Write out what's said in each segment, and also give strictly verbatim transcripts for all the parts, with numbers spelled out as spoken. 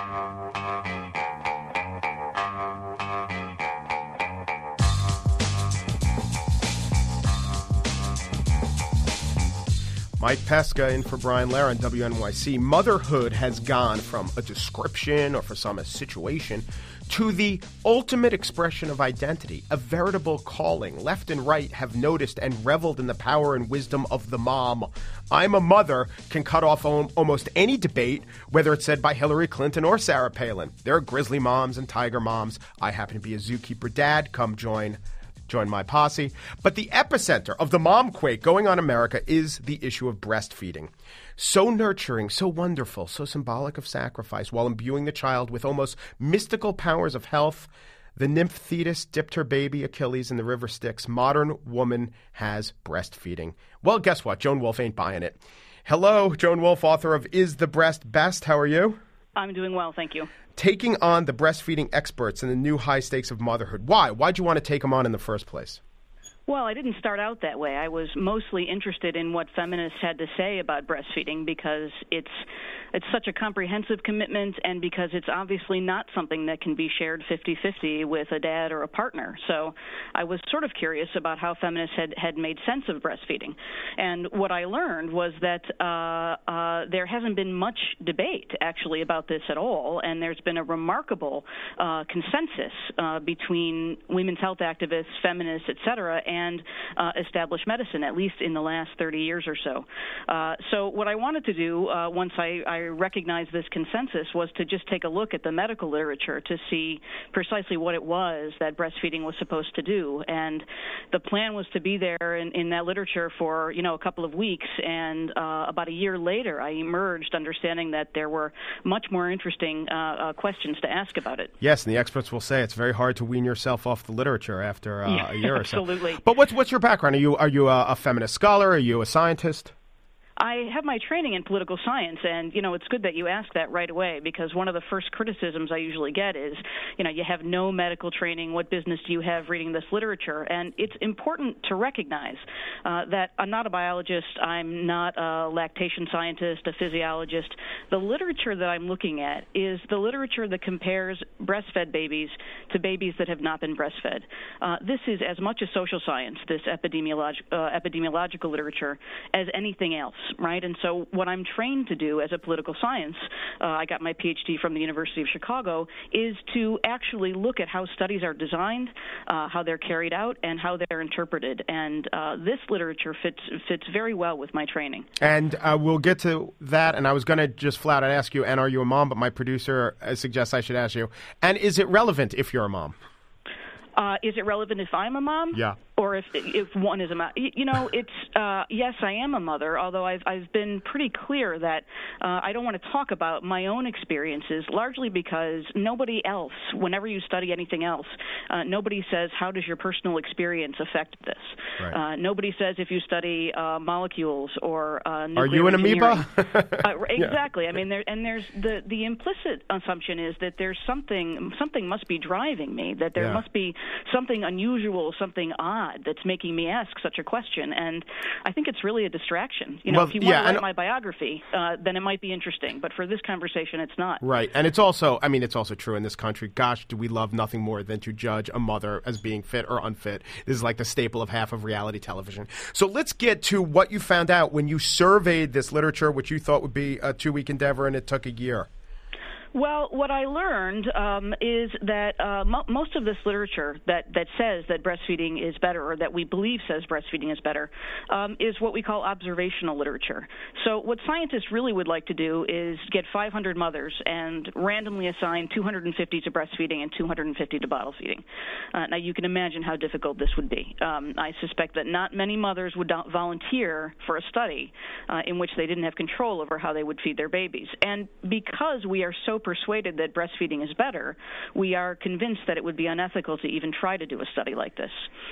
Mike Pesca in for Brian Lehrer on W N Y C. Motherhood has gone from a description, or for some a situation, to the ultimate expression of identity, a veritable calling. Left and right have noticed and reveled in the power and wisdom of the mom. I'm a mother can cut off almost any debate, whether it's said by Hillary Clinton or Sarah Palin. There are grizzly moms and tiger moms. I happen to be a zookeeper dad. Come join Join my posse. But the epicenter of the mom quake going on in America is the issue of breastfeeding. So nurturing, so wonderful, so symbolic of sacrifice, while imbuing the child with almost mystical powers of health. The nymph Thetis dipped her baby Achilles in the river Styx. Modern woman has breastfeeding. Well, guess what? Joan Wolfe ain't buying it. Hello, Joan Wolfe, author of Is the Breast Best? How are you? I'm doing well, thank you. Taking on the breastfeeding experts and the new high stakes of motherhood. Why? Why'd you want to take them on in the first place? Well, I didn't start out that way. I was mostly interested in what feminists had to say about breastfeeding because it's it's such a comprehensive commitment and because it's obviously not something that can be shared fifty-fifty with a dad or a partner. So I was sort of curious about how feminists had, had made sense of breastfeeding. And what I learned was that uh, uh, there hasn't been much debate, actually, about this at all, and there's been a remarkable uh, consensus uh, between women's health activists, feminists, et cetera, and uh, established medicine, at least in the last thirty years or so. Uh, so what I wanted to do uh, once I, I recognized this consensus was to just take a look at the medical literature to see precisely what it was that breastfeeding was supposed to do. And the plan was to be there in, in that literature for, you know, a couple of weeks. And uh, about a year later, I emerged understanding that there were much more interesting uh, uh, questions to ask about it. Yes, and the experts will say it's very hard to wean yourself off the literature after uh, yeah, a year or so. Absolutely. But what's what's your background? Are you are you a, a feminist scholar? Are you a scientist? I have my training in political science, and, you know, it's good that you ask that right away, because one of the first criticisms I usually get is, you know, you have no medical training. What business do you have reading this literature? And it's important to recognize uh, that I'm not a biologist. I'm not a lactation scientist, a physiologist. The literature that I'm looking at is the literature that compares breastfed babies to babies that have not been breastfed. Uh, this is as much a social science, this epidemiolog- uh, epidemiological literature, as anything else. Right, and so what I'm trained to do as a political science, uh, I got my P H D from the University of Chicago, is to actually look at how studies are designed, uh, how they're carried out, and how they're interpreted. And uh, this literature fits fits very well with my training. And uh, we'll get to that. And I was going to just flat out ask you, and are you a mom? But my producer suggests I should ask you, and is it relevant if you're a mom? Uh, is it relevant if I'm a mom? Yeah. Or if if one is a mom? You know, it's uh, yes, I am a mother. Although I've I've been pretty clear that uh, I don't want to talk about my own experiences, largely because nobody else, whenever you study anything else, uh, nobody says how does your personal experience affect this. Right. Uh, nobody says if you study uh, molecules or uh, nuclear Are you an amoeba? uh, exactly. Yeah. I mean, there and there's the the implicit assumption is that there's something something must be driving me. That there yeah. must be something unusual, something odd that's making me ask such a question, and I think it's really a distraction. You know, well, if you want yeah, to write my biography, uh, then it might be interesting, but for this conversation, it's not. Right, and it's also, I mean, it's also true in this country. Gosh, do we love nothing more than to judge a mother as being fit or unfit. This is like the staple of half of reality television. So let's get to what you found out when you surveyed this literature, which you thought would be a two-week endeavor, and it took a year. Well, what I learned um, is that uh, mo- most of this literature that, that says that breastfeeding is better, or that we believe says breastfeeding is better, um, is what we call observational literature. So what scientists really would like to do is get five hundred mothers and randomly assign two hundred fifty to breastfeeding and two hundred fifty to bottle feeding. Uh, now, you can imagine how difficult this would be. Um, I suspect that not many mothers would do- volunteer for a study uh, in which they didn't have control over how they would feed their babies. And because we are so persuaded that breastfeeding is better, we are convinced that it would be unethical to even try to do a study like this.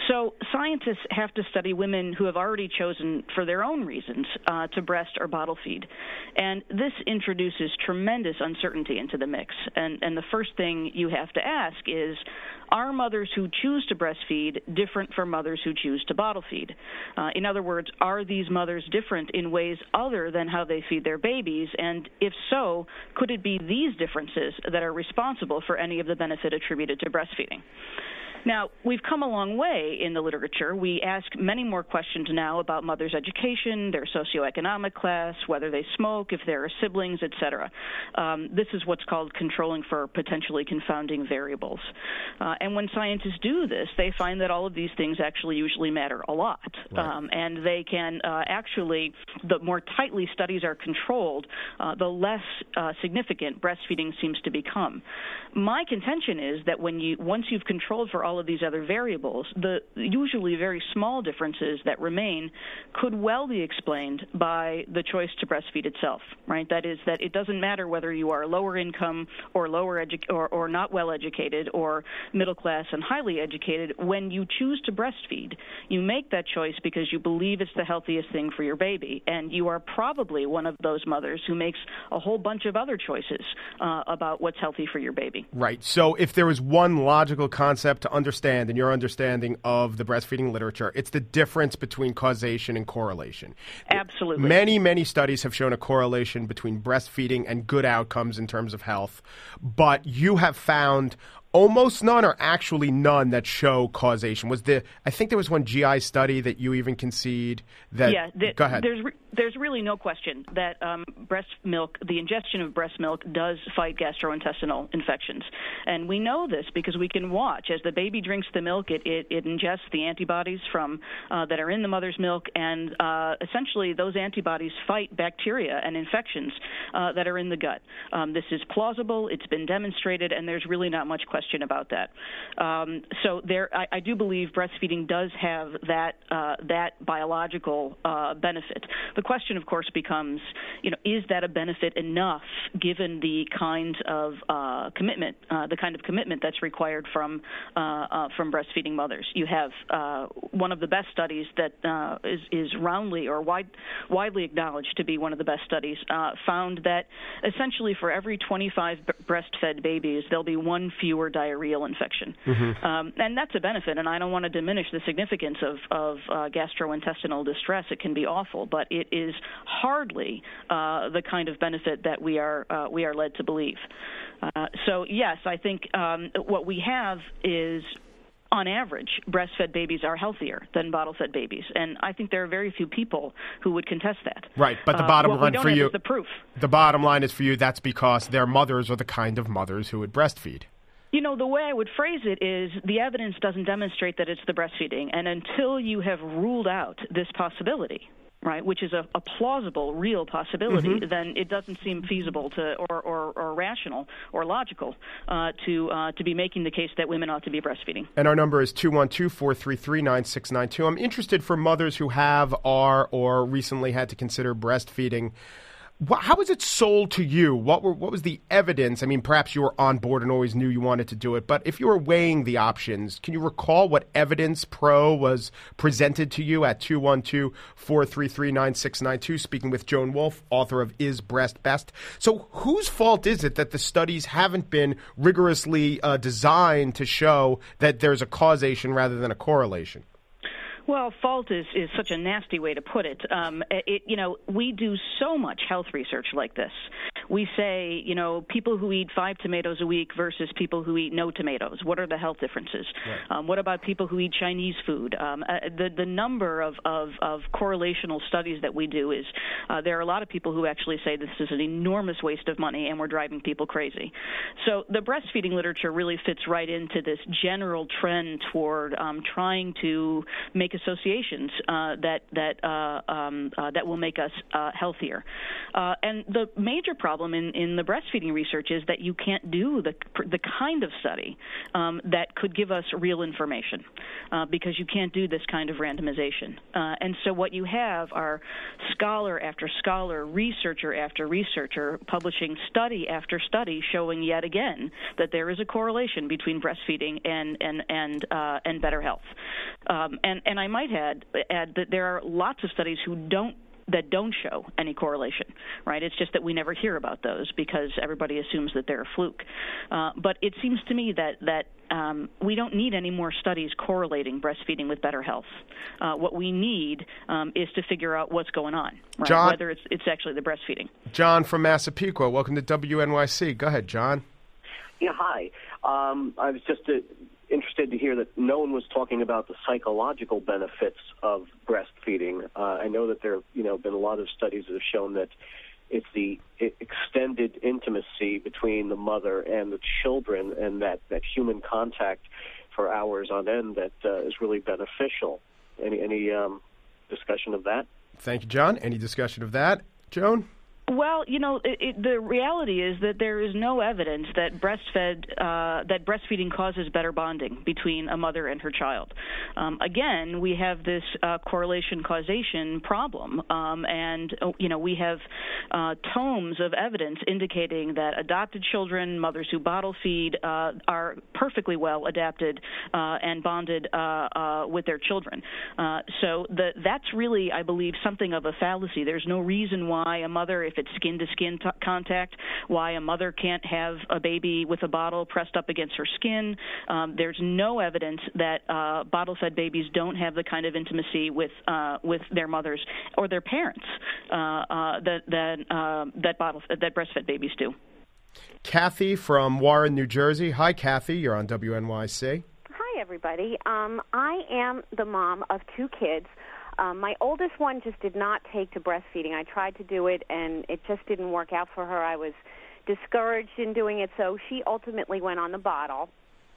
So scientists have to study women who have already chosen, for their own reasons, uh, to breast or bottle feed. And this introduces tremendous uncertainty into the mix. And, and the first thing you have to ask is, are mothers who choose to breastfeed different from mothers who choose to bottle feed? Uh, in other words, are these mothers different in ways other than how they feed their babies? And if so, could it be these differences that are responsible for any of the benefit attributed to breastfeeding? Now, we've come a long way in the literature. We ask many more questions now about mothers' education, their socioeconomic class, whether they smoke, if there are siblings, et cetera. Um, this is what's called controlling for potentially confounding variables. Uh, and when scientists do this, they find that all of these things actually usually matter a lot. Right. Um, and they can uh, actually, the more tightly studies are controlled, uh, the less uh, significant breastfeeding seems to become. My contention is that when you once you've controlled for all of these other variables, the usually very small differences that remain could well be explained by the choice to breastfeed itself, right? That is, that it doesn't matter whether you are lower income or lower edu- or, or not well educated or middle class and highly educated. When you choose to breastfeed, you make that choice because you believe it's the healthiest thing for your baby, and you are probably one of those mothers who makes a whole bunch of other choices uh, about what's healthy for your baby. Right. So if there was one logical concept to understand in your understanding of the breastfeeding literature, it's the difference between causation and correlation. Absolutely. Many, many studies have shown a correlation between breastfeeding and good outcomes in terms of health, but you have found almost none or actually none that show causation. Was the I think there was one G I study that you even concede that. Yeah, the, go ahead. There's re- there's really no question that um, breast milk, the ingestion of breast milk, does fight gastrointestinal infections, and we know this because we can watch as the baby drinks the milk. It it, it ingests the antibodies from uh, that are in the mother's milk, and uh, essentially those antibodies fight bacteria and infections uh, that are in the gut. Um, this is plausible. It's been demonstrated, and there's really not much question about that. Um, so there, I, I do believe breastfeeding does have that uh, that biological uh, benefit. The question, of course, becomes, you know, is that a benefit enough given the kind of uh, commitment, uh, the kind of commitment that's required from uh, uh, from breastfeeding mothers? You have uh, one of the best studies that uh, is, is roundly or wide, widely acknowledged to be one of the best studies, uh, found that essentially for every twenty-five b- breastfed babies, there'll be one fewer diarrheal infection. Mm-hmm. Um, and that's a benefit, and I don't want to diminish the significance of, of uh, gastrointestinal distress. It can be awful, but it is hardly uh, the kind of benefit that we are uh, we are led to believe. Uh, so, yes, I think um, what we have is, on average, breastfed babies are healthier than bottle-fed babies, and I think there are very few people who would contest that. Right, but the bottom uh, line for you, the proof. The bottom line is for you, that's because their mothers are the kind of mothers who would breastfeed. You know, the way I would phrase it is the evidence doesn't demonstrate that it's the breastfeeding, and until you have ruled out this possibility, right, which is a, a plausible, real possibility, mm-hmm. then it doesn't seem feasible to or, or, or rational or logical uh, to uh, to be making the case that women ought to be breastfeeding. And our number is two one two, four three three, nine six nine two. I'm interested for mothers who have, are, or recently had to consider breastfeeding. How was it sold to you? What were what was the evidence? I mean, perhaps you were on board and always knew you wanted to do it, but if you were weighing the options, can you recall what evidence pro was presented to you at two one two, four three three, nine six nine two, speaking with Joan Wolfe, author of Is Breast Best? So whose fault is it that the studies haven't been rigorously uh, designed to show that there's a causation rather than a correlation? Well, fault is, is such a nasty way to put it. Um, it. You know, we do so much health research like this. We say, you know, people who eat five tomatoes a week versus people who eat no tomatoes. What are the health differences? Right. Um, what about people who eat Chinese food? Um, uh, the the number of, of, of correlational studies that we do is uh, there are a lot of people who actually say this is an enormous waste of money and we're driving people crazy. So the breastfeeding literature really fits right into this general trend toward um, trying to make associations uh, that that uh, um, uh, that will make us uh, healthier. Uh, and the major problem in, in the breastfeeding research is that you can't do the the kind of study um, that could give us real information uh, because you can't do this kind of randomization. Uh, and so what you have are scholar after scholar, researcher after researcher publishing study after study showing yet again that there is a correlation between breastfeeding and and and uh, and better health. Um, and and I might add add that there are lots of studies who don't that don't show any correlation, right? It's just that we never hear about those because everybody assumes that they're a fluke. Uh, but it seems to me that that um, we don't need any more studies correlating breastfeeding with better health. Uh, what we need um, is to figure out what's going on, right? John, whether it's it's actually the breastfeeding. John from Massapequa, welcome to W N Y C. Go ahead, John. Yeah, hi. Um, I was just uh, interested to hear that no one was talking about the psychological benefits of breastfeeding. Uh, I know that there have you know, been a lot of studies that have shown that it's the extended intimacy between the mother and the children and that, that human contact for hours on end that uh, is really beneficial. Any, any um, discussion of that? Thank you, John. Any discussion of that? Joan? Well, you know, it, it, the reality is that there is no evidence that breastfed uh, that breastfeeding causes better bonding between a mother and her child. Um, again, we have this uh, correlation causation problem, um, and you know we have uh, tomes of evidence indicating that adopted children, mothers who bottle feed, uh, are perfectly well adapted uh, and bonded uh, uh, with their children. Uh, so the, that's really, I believe, something of a fallacy. There's no reason why a mother, if it's skin-to-skin t- contact, why a mother can't have a baby with a bottle pressed up against her skin. Um, there's no evidence that uh, bottle-fed babies don't have the kind of intimacy with uh, with their mothers or their parents uh, uh, that that uh, that bottle that breastfed babies do. Kathy from Warren, New Jersey. Hi, Kathy. You're on W N Y C. Hi, everybody. Um, I am the mom of two kids. Um, my oldest one just did not take to breastfeeding. I tried to do it, and it just didn't work out for her. I was discouraged in doing it, so she ultimately went on the bottle.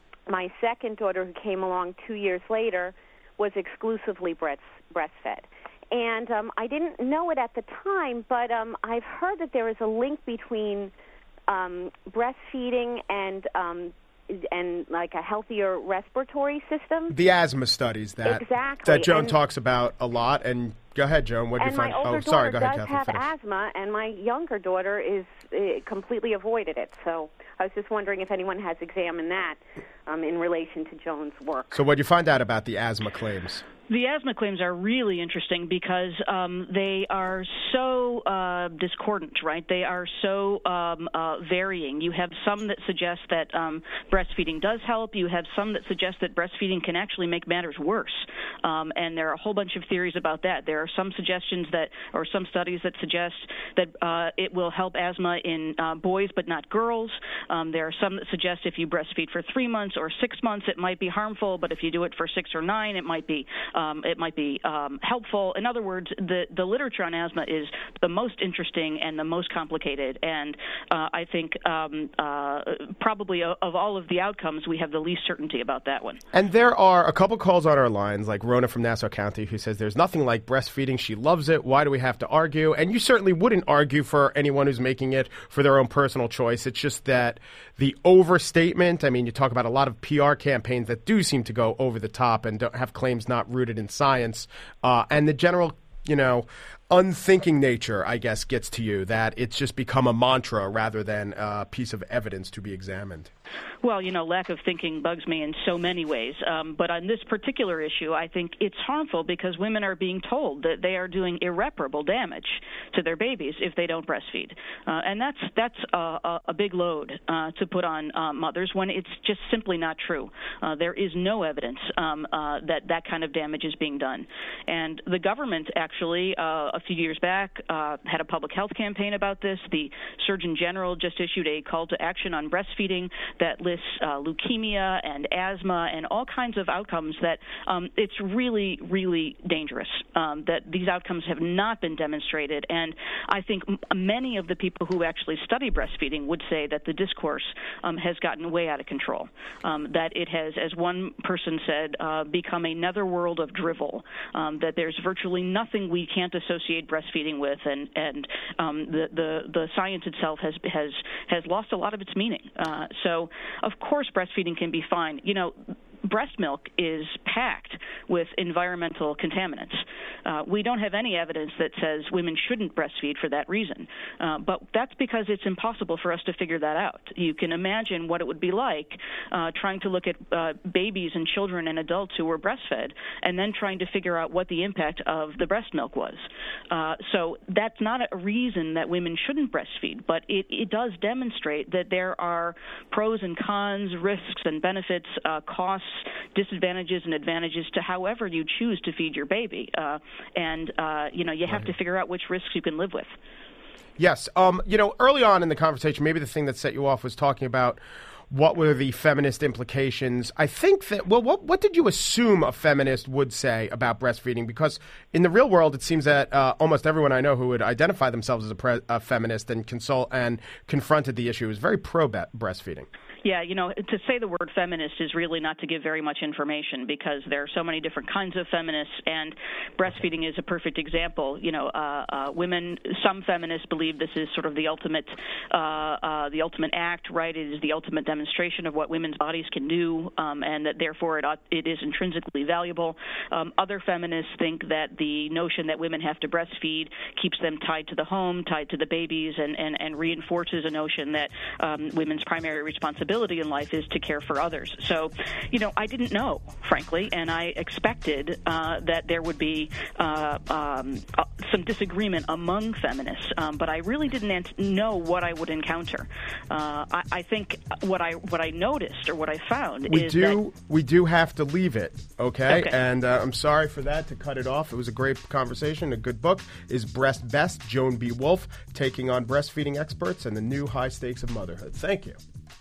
My second daughter, who came along two years later, was exclusively breast, breastfed. And um, I didn't know it at the time, but um, I've heard that there is a link between um, breastfeeding and um and like a healthier respiratory system. The asthma studies that exactly. that Joan and, talks about a lot. And go ahead, Joan. What did you find? And my older oh, sorry. daughter Go ahead, does Kathy. have finish. asthma, and my younger daughter is uh, completely avoided it. So I was just wondering if anyone has examined that um, in relation to Joan's work. So what did you find out about the asthma claims? The asthma claims are really interesting because um, they are so uh, discordant, right? They are so um, uh, varying. You have some that suggest that um, breastfeeding does help. You have some that suggest that breastfeeding can actually make matters worse. Um, and there are a whole bunch of theories about that. There are some suggestions that, or some studies that suggest that uh, it will help asthma in uh, boys but not girls. Um, there are some that suggest if you breastfeed for three months or six months, it might be harmful, but if you do it for six or nine, it might be Um, it might be um, helpful. In other words, the, the literature on asthma is the most interesting and the most complicated. And uh, I think um, uh, probably of, of all of the outcomes, we have the least certainty about that one. And there are a couple calls on our lines, like Rona from Nassau County, who says there's nothing like breastfeeding. She loves it. Why do we have to argue? And you certainly wouldn't argue for anyone who's making it for their own personal choice. It's just that the overstatement, I mean, you talk about a lot of P R campaigns that do seem to go over the top and don't have claims not rooted in science, uh, and the general, you know, unthinking nature, I guess, gets to you, that it's just become a mantra rather than a piece of evidence to be examined. Well, you know, lack of thinking bugs me in so many ways. Um, but on this particular issue, I think it's harmful because women are being told that they are doing irreparable damage to their babies if they don't breastfeed. Uh, and that's that's a, a big load uh, to put on uh, mothers when it's just simply not true. Uh, there is no evidence um, uh, that that kind of damage is being done. And the government actually, uh, a few years back, uh, had a public health campaign about this. The Surgeon General just issued a call to action on breastfeeding that lists uh, leukemia and asthma and all kinds of outcomes that um, it's really, really dangerous, um, that these outcomes have not been demonstrated. And I think m- many of the people who actually study breastfeeding would say that the discourse um, has gotten way out of control, um, that it has, as one person said, uh, become a netherworld of drivel, um, that there's virtually nothing we can't associate breastfeeding with, and, and um, the, the, the science itself has, has, has lost a lot of its meaning. Uh, so, of course, breastfeeding can be fine. You know, breast milk is packed with environmental contaminants. Uh, we don't have any evidence that says women shouldn't breastfeed for that reason, uh, but that's because it's impossible for us to figure that out. You can imagine what it would be like uh, trying to look at uh, babies and children and adults who were breastfed and then trying to figure out what the impact of the breast milk was. Uh, so that's not a reason that women shouldn't breastfeed, but it, it does demonstrate that there are pros and cons, risks and benefits, uh, costs, disadvantages and advantages to however you choose to feed your baby. Uh, and, uh, you know, you have to figure out which risks you can live with. Yes. Um, you know, early on in the conversation, maybe the thing that set you off was talking about what were the feminist implications. I think that, well, what, what did you assume a feminist would say about breastfeeding? Because in the real world, it seems that uh, almost everyone I know who would identify themselves as a, pre- a feminist and consult and confronted the issue is very pro-breastfeeding. Yeah, you know, to say the word feminist is really not to give very much information because there are so many different kinds of feminists, and breastfeeding is a perfect example. You know, uh, uh, women, some feminists believe this is sort of the ultimate, uh, uh, the ultimate act, right? It is the ultimate demonstration of what women's bodies can do, um, and that therefore it ought, it is intrinsically valuable. Um, other feminists think that the notion that women have to breastfeed keeps them tied to the home, tied to the babies, and, and, and reinforces a notion that um, women's primary responsibility in life is to care for others. So, you know, I didn't know, frankly, and I expected uh, that there would be uh, um, uh, some disagreement among feminists, um, but I really didn't ant- know what I would encounter. Uh, I, I think what I what I noticed or what I found we is do that we do have to leave it, okay? okay. And uh, I'm sorry for that to cut it off. It was a great conversation. A good book is Breast Best. Joan B. Wolfe taking on breastfeeding experts and the new high stakes of motherhood. Thank you.